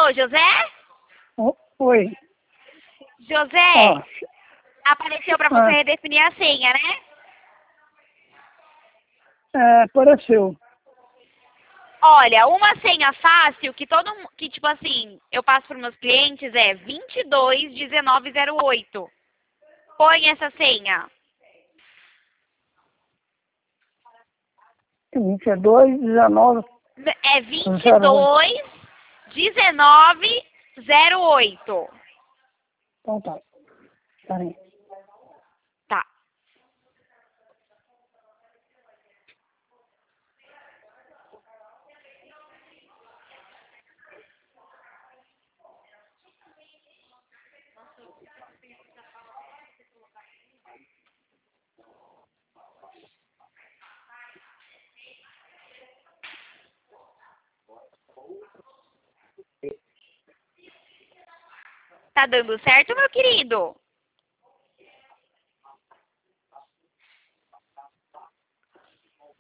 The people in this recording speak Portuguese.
Alô, José? Oi. José, Ó, apareceu para você redefinir a senha, né? apareceu. Olha, uma senha fácil que tipo assim, eu passo para meus clientes é 221908. Põe essa senha. 2219. É 221908. Então tá. Peraí. Tá. Tá dando certo, meu querido?